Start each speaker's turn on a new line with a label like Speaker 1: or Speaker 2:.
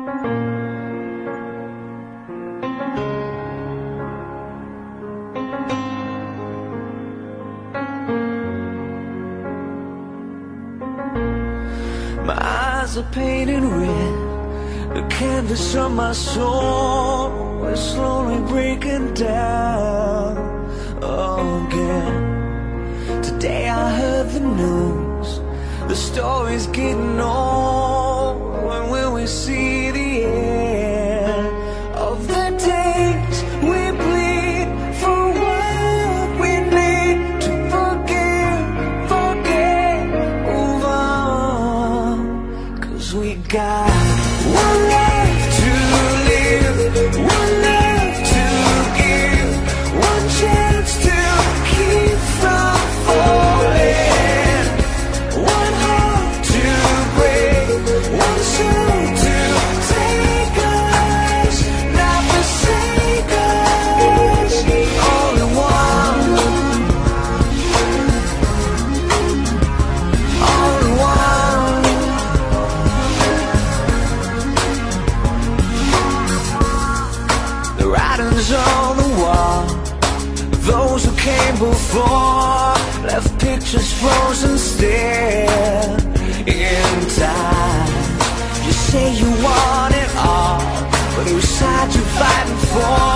Speaker 1: My eyes are painted red, the canvas of my soul is slowly breaking down again. Today I heard the news, the story's getting old. When will we see the end of the days we bleed for what we need to forget, move on? 'Cause we got one life to live, one life to give, one chance to keep from falling, one heart to break, one soul to take us, not forsake us. Only one, only one. The writing's on the wall. Those who came before left pictures frozen still in time. You say you want it all, but whose side you fighting for?